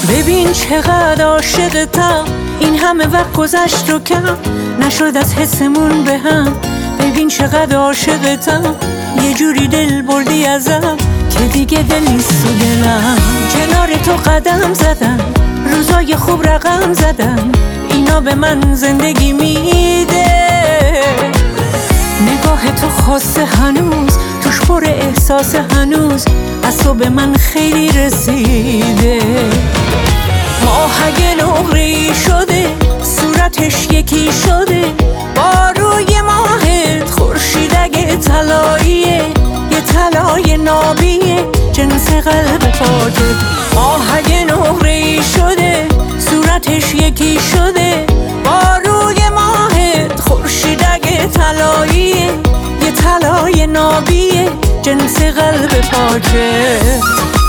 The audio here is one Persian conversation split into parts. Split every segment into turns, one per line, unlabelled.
ببین چقدر عاشقتم، این همه وقت گذشت و کم نشد از حسمون به هم. ببین چقدر عاشقتم، یه جوری دل بردی ازم که دیگه دل نیست تو دلم. کنار تو قدم زدم، روزای خوب رقم زدم، اینا به من زندگی میده. نگاه تو خاصه هنوز، توش پر احساس هنوز، از تو به من خیلی رسیده. ماهک نقره‌ای شده، صورتش یکی شده با روی ماهت. خورشید اگه طلاییه، یه طلای نابیه، جنس قلب پاکت. ماهک نقره‌ای شده، صورتش یکی شده با روی ماهت. خورشید اگه طلاییه، یه طلای نابیه، جنس قلب پاکت.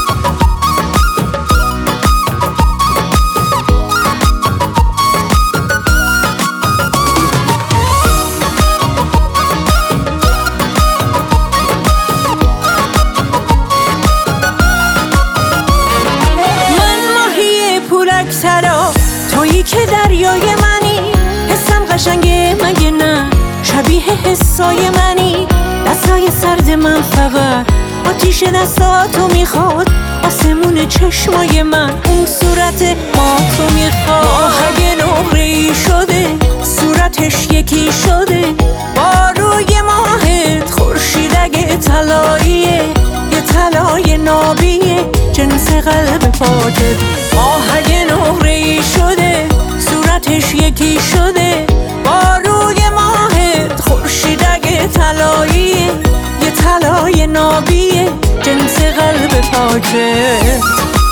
سرا تویی که دریای منی، حسم قشنگه مگه نه، شبیه حسای منی. دستای سرد من فقط آتیش دستاتو میخواد، آسمون چشمای من اون صورت ما تو میخواد. ماهک نقره‌ای شده، صورتش یکی شده با روی ماهت. خورشید اگه طلاییه، یه طلای نابیه، جنس قلب پاکت. ماهک نقره‌ای شده، صورتش یکی شده با روی ماهت. خورشید اگه طلاییه، یه طلای نابیه، جنس قلب پاکت.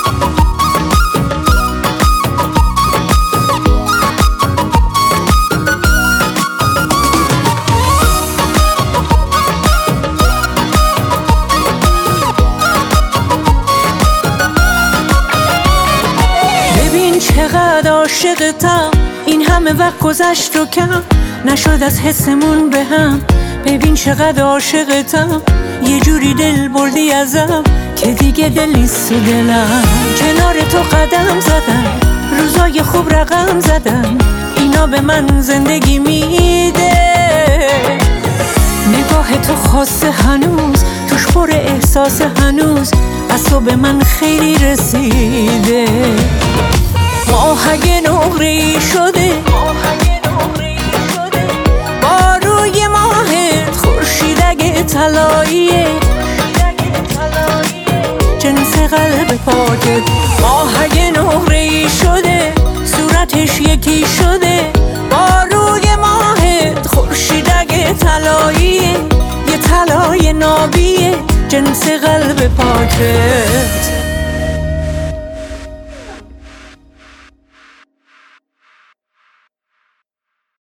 چقدر عاشقتم، این همه وقت گذشت و کم نشد از حسمون به هم. ببین چقدر عاشقتم، یه جوری دل بردی ازم که دیگه دل نیست تو دلم. کنار تو قدم زدم، روزای خوب رقم زدم، اینا به من زندگی میده. نگاه تو خاصه هنوز، توش پر احساس هنوز، از تو به من خیلی رسیده. ماهک نقره‌ای شده با روی ماهت. خورشید اگه طلاییه، جنس قلب پاکت. ماهک نقره‌ای شده، صورتش یکی شده با روی ماهت. خورشید اگه طلاییه، یه طلای نابیه، جنس قلب پاکت.